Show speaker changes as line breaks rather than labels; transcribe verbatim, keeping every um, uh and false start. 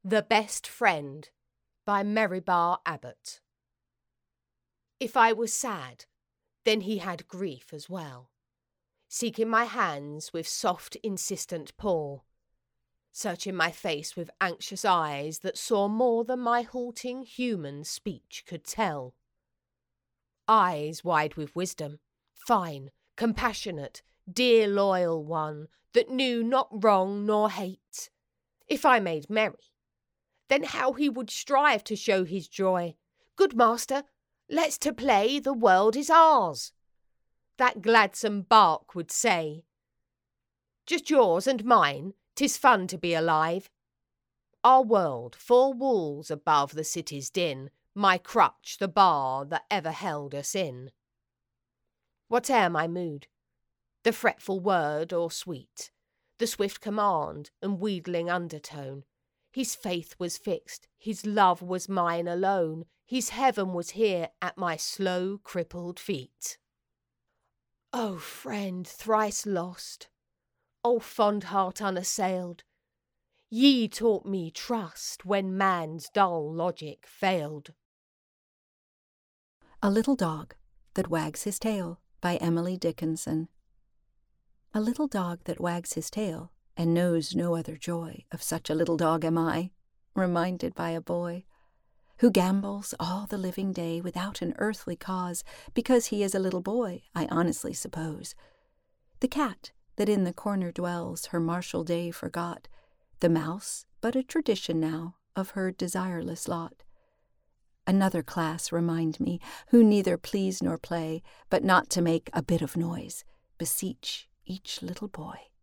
The Best Friend by Meribar Abbott. If I was sad, then he had grief as well, seeking my hands with soft, insistent paw, searching my face with anxious eyes that saw more than my halting human speech could tell. Eyes wide with wisdom, fine, compassionate, dear loyal one that knew not wrong nor hate. If I made merry, then how he would strive to show his joy. Good master, let's to play, the world is ours. That gladsome bark would say, just yours and mine, 'tis fun to be alive. Our world, four walls above the city's din, my crutch, the bar that ever held us in. Whate'er my mood, the fretful word or sweet, the swift command and wheedling undertone, his faith was fixed, his love was mine alone, his heaven was here at my slow, crippled feet. O friend thrice lost, O fond heart unassailed, ye taught me trust when man's dull logic failed.
A Little Dog That Wags His Tail by Emily Dickinson. A little dog that wags his tail, and knows no other joy, of such a little dog am I, reminded by a boy, who gambols all the living day without an earthly cause, because he is a little boy, I honestly suppose. The cat that in the corner dwells her martial day forgot, the mouse but a tradition now of her desireless lot. Another class remind me, who neither please nor play, but not to make a bit of noise, beseech each little boy.